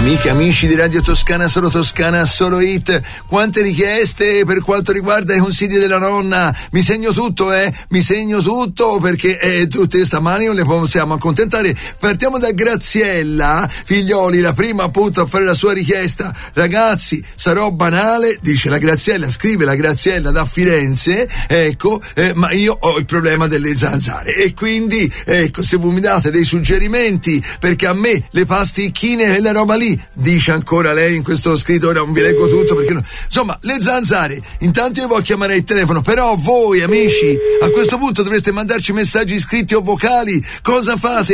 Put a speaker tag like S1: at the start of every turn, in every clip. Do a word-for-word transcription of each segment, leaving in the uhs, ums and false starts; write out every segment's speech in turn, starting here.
S1: Amiche, amici di Radio Toscana, solo Toscana, solo hit. Quante richieste per quanto riguarda i consigli della nonna. Mi segno tutto, eh? Mi segno tutto perché eh, tutte stamani non le possiamo accontentare. Partiamo da Graziella, figlioli, la prima appunto a fare la sua richiesta. Ragazzi, sarò banale, dice la Graziella, scrive la Graziella da Firenze, ecco, eh, ma io ho il problema delle zanzare e quindi, ecco, se voi mi date dei suggerimenti, perché a me le pasticchine e la roba lì, dice ancora lei in questo scritto, ora non vi leggo tutto perché no. Insomma, le zanzare, intanto io vi chiamerei il telefono, però voi amici a questo punto dovreste mandarci messaggi scritti o vocali. Cosa fate?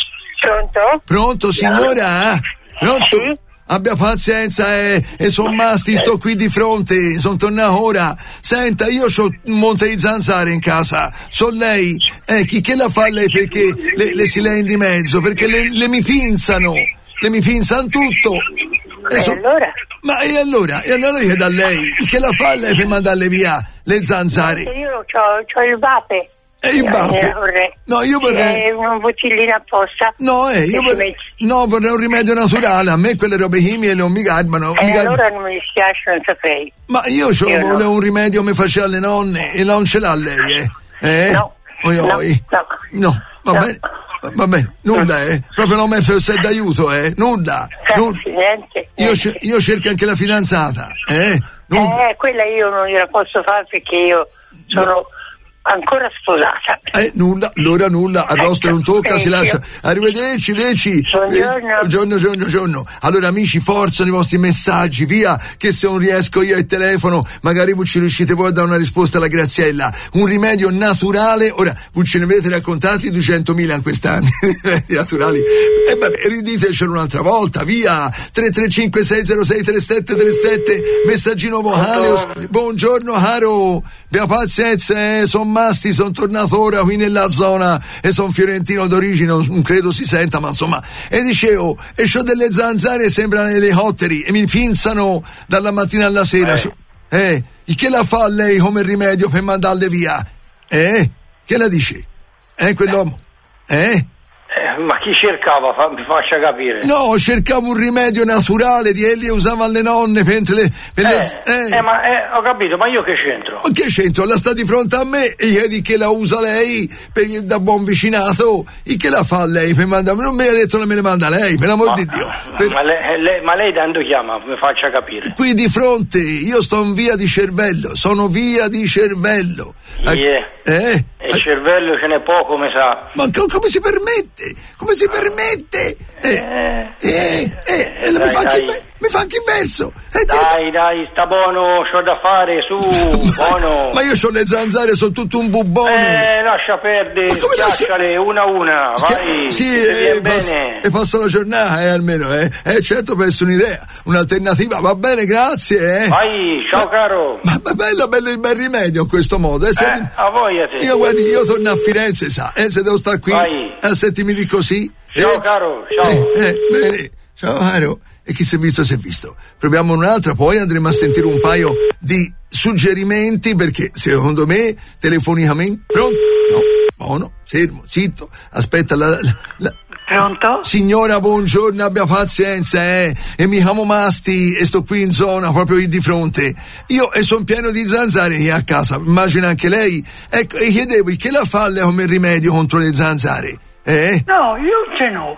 S2: Pronto?
S1: Pronto signora? Pronto?
S2: Sì?
S1: Abbia pazienza e, e son masti, sto qui di fronte, sono tornato ora. Senta, io ho un monte di zanzare in casa, so lei, eh, chi che la fa lei perché le, le si lei di mezzo, perché le, le mi pinzano, le mi pinzano tutto.
S2: E so, allora?
S1: Ma e allora? E allora io da lei, che la fa lei per mandarle via le zanzare?
S2: Io ho il vape.
S1: E il vape?
S2: Eh, vorrei.
S1: No, io vorrei.
S2: È una bottiglina apposta.
S1: No, eh, io vorrei. No, vorrei un rimedio naturale. A me quelle robe chimiche non mi garbano.
S2: E
S1: mi
S2: allora
S1: garbano.
S2: non mi dispiace, non saprei.
S1: Ma io, io volevo no. un rimedio mi faceva le nonne e non ce l'ha lei, eh? Eh?
S2: No.
S1: Oi,
S2: no,
S1: oi.
S2: no.
S1: No, va
S2: no.
S1: bene. Va bene, nulla, eh? Proprio non mi fa d'aiuto, eh? Nulla.
S2: Nulla. Niente,
S1: io,
S2: niente.
S1: io cerco anche la fidanzata, eh?
S2: Nulla. Eh, quella io non gliela posso fare perché io sono. No. Ancora sposata.
S1: Eh, nulla, allora nulla, arrosto e un tocca, si lascia. Arrivederci, Veci.
S2: Buongiorno.
S1: Eh, buongiorno, buongiorno, buongiorno. Allora, amici, forza i vostri messaggi, via, che se non riesco io al telefono, magari voi ci riuscite voi a dare una risposta alla Graziella. Un rimedio naturale, ora, voi ce ne avete raccontati duecentomila in quest'anno, rimedi naturali. E eh, vabbè, riditecelo un'altra volta, via. tre tre cinque sei zero sei tre sette tre sette, messaggino vocale. Buongiorno, caro. Abbia pazienza, eh, sono masti, sono tornato ora qui nella zona e sono fiorentino d'origine, non credo si senta, ma insomma, e dicevo, e c'ho delle zanzare, sembrano elicotteri e mi pinzano dalla mattina alla sera. Eh, eh che la fa lei come rimedio per mandarle via? Eh, che la dice? Eh, quell'uomo? Eh?
S3: Eh, ma chi cercava? Fa, mi faccia capire.
S1: No, cercavo un rimedio naturale di quelli che usavano le nonne per le... Per
S3: eh,
S1: le
S3: eh. eh, ma eh, ho capito, ma io che c'entro?
S1: Ma che c'entro? La sta di fronte a me e gli di che la usa lei per, da buon vicinato. E che la fa lei per mandare? Non mi ha detto che me le manda lei, per l'amor di Dio. Per...
S3: Ma, lei, lei, ma lei tanto chiama, mi faccia capire.
S1: Qui di fronte, io sto in via di cervello, sono via di cervello.
S3: Yeah.
S1: Eh?
S3: E il cervello ce n'è poco, mi sa.
S1: Ma co- come si permette? Come si permette? Eh, eh, eh, eh, eh dai, mi, fa anche, mi fa anche in verso. Eh,
S3: dai, dai, sta buono, c'ho da fare, su, buono.
S1: Ma io c'ho le zanzare, sono tutto un bubbone.
S3: Eh, lascia perdere, schiacciale una a una, vai.
S1: Sì,
S3: e,
S1: passo, e passo la giornata, eh, almeno, eh. Eh, certo, penso un'idea, un'alternativa, va bene, grazie, eh.
S3: Vai, ciao
S1: ma,
S3: caro.
S1: Ma, ma bello, bello il bel rimedio in questo modo, eh.
S3: eh
S1: Senti,
S3: a voglia te.
S1: Io, guardi, io torno a Firenze, sa, eh, se devo stare qui,
S3: vai.
S1: Eh, senti, mi dico così.
S3: Ciao
S1: eh,
S3: caro, ciao.
S1: Eh, eh, bene, ciao caro. E chi si è visto si è visto. Proviamo un'altra, poi andremo a sentire un paio di suggerimenti, perché secondo me telefonicamente... Pronto? No, buono, fermo, zitto, aspetta la... la, la...
S2: Pronto?
S1: Signora, buongiorno, abbia pazienza, eh. E mi chiamo Masti e sto qui in zona, proprio qui di fronte. Io e sono pieno di zanzare qui a casa, immagina anche lei. Ecco, e chiedevo, che la fa lei come rimedio contro le zanzare? Eh?
S2: No, io ce n'ho.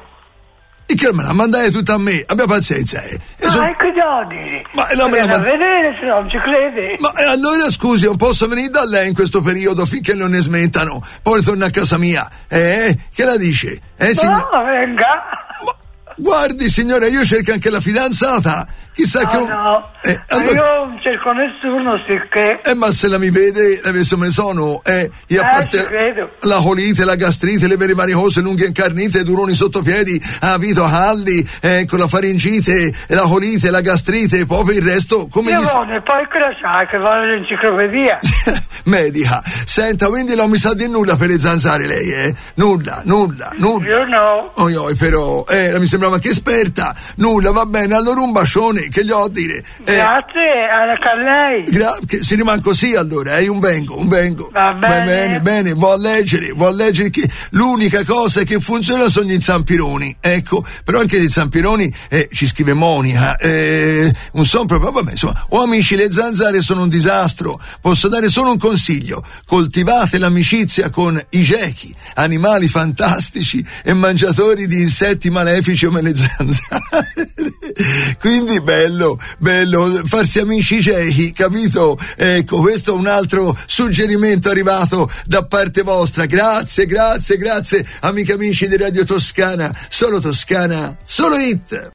S1: E che me la mandate tutta a me? Abbia pazienza, eh. E
S2: no,
S1: so...
S2: è che devo dire?
S1: Ma non me la
S2: mand... a vedere se non ci crede.
S1: Ma eh, allora scusi, non posso venire da lei in questo periodo finché non ne smettano. Poi torno a casa mia. Eh? Che la dice? Eh, signor...
S2: No, venga.
S1: Ma... Guardi, signora, io cerco anche la fidanzata. Chissà
S2: no,
S1: che... Un...
S2: No,
S1: eh, allora...
S2: io non cerco nessuno, sicché...
S1: Eh, ma se la mi vede, adesso me ne sono, eh, io a parte la colite, la gastrite, le vere varicose, lunghe incarnite, duroni sotto piedi, a vito caldi, eh, con la faringite, la colite, la gastrite, poi per il resto, come
S2: io
S1: gli...
S2: Io e poi che la sai, che vale l'enciclopedia.
S1: Medica. Senta, quindi non mi sa di nulla per le zanzare lei, eh? Nulla, nulla, nulla.
S2: Io no.
S1: Oh, oh, però, eh, mi sembrava che esperta. Nulla, va bene, allora un bacione. dire? Che gli ho a dire? Eh,
S2: Grazie, anche a lei.
S1: gra- che si rimane così allora, eh, un vengo, un vengo.
S2: Va bene.
S1: bene, bene, vuol leggere, vuol leggere che l'unica cosa che funziona sono gli zampironi, ecco, però anche di zampironi eh, ci scrive Monica, eh, un son proprio, vabbè, insomma, oh amici, le zanzare sono un disastro, posso dare solo un consiglio, coltivate l'amicizia con i gechi, animali fantastici e mangiatori di insetti malefici come le zanzare. Quindi bello, bello farsi amici gechi, capito? Ecco, questo è un altro suggerimento arrivato da parte vostra. Grazie, grazie, grazie, amiche e amici di Radio Toscana, solo Toscana, solo hit.